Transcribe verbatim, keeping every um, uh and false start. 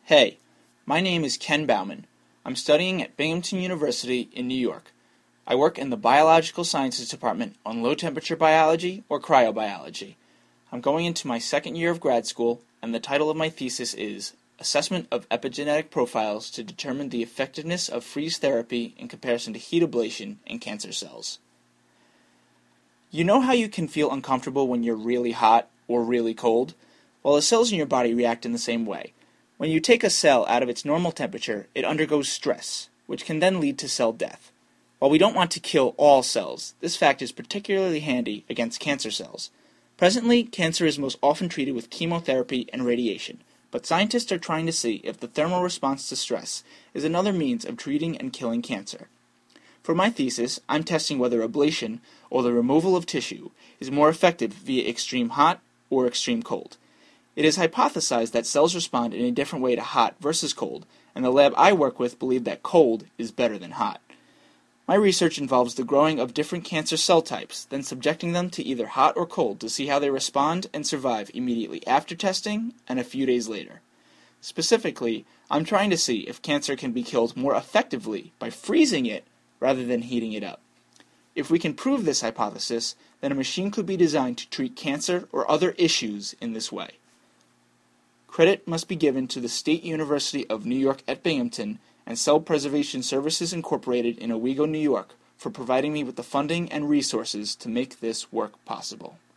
Hey, my name is Ken Bauman. I'm studying at Binghamton University in New York. I work in the Biological Sciences Department on low-temperature biology or cryobiology. I'm going into my second year of grad school, and the title of my thesis is Assessment of Epigenetic Profiles to Determine the Effectiveness of Freeze Therapy in Comparison to Heat Ablation in Cancer Cells. You know how you can feel uncomfortable when you're really hot or really cold? Well, the cells in your body react in the same way. When you take a cell out of its normal temperature, it undergoes stress, which can then lead to cell death. While we don't want to kill all cells, this fact is particularly handy against cancer cells. Presently, cancer is most often treated with chemotherapy and radiation, but scientists are trying to see if the thermal response to stress is another means of treating and killing cancer. For my thesis, I'm testing whether ablation, or the removal of tissue, is more effective via extreme hot or extreme cold. It is hypothesized that cells respond in a different way to hot versus cold, and the lab I work with believe that cold is better than hot. My research involves the growing of different cancer cell types, then subjecting them to either hot or cold to see how they respond and survive immediately after testing and a few days later. Specifically, I'm trying to see if cancer can be killed more effectively by freezing it rather than heating it up. If we can prove this hypothesis, then a machine could be designed to treat cancer or other issues in this way. Credit must be given to the State University of New York at Binghamton and Cell Preservation Services Incorporated in Owego, New York, for providing me with the funding and resources to make this work possible.